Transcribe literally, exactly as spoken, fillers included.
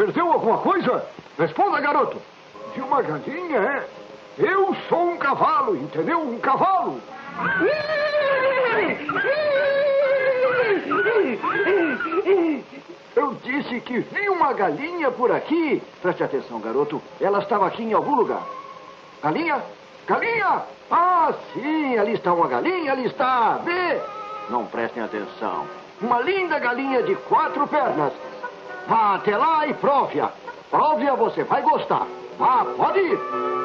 Perdeu alguma coisa? Responda, garoto. De uma galinha, é? Eu sou um cavalo, entendeu? Um cavalo. Eu disse que vi uma galinha por aqui. Preste atenção, garoto. Ela estava aqui em algum lugar. Galinha? Galinha! Ah, sim, ali está uma galinha, ali está. Vê? Não prestem atenção. Uma linda galinha de quatro pernas. Vá até lá e prove-a. Prove-a, você vai gostar. Vá, pode ir.